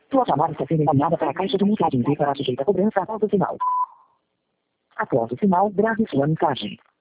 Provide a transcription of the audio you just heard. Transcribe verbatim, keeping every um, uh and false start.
Sua chamada está sendo encaminhada para a caixa de mensagens e para sujeita a cobrança após o sinal. Após o sinal, grave sua mensagem.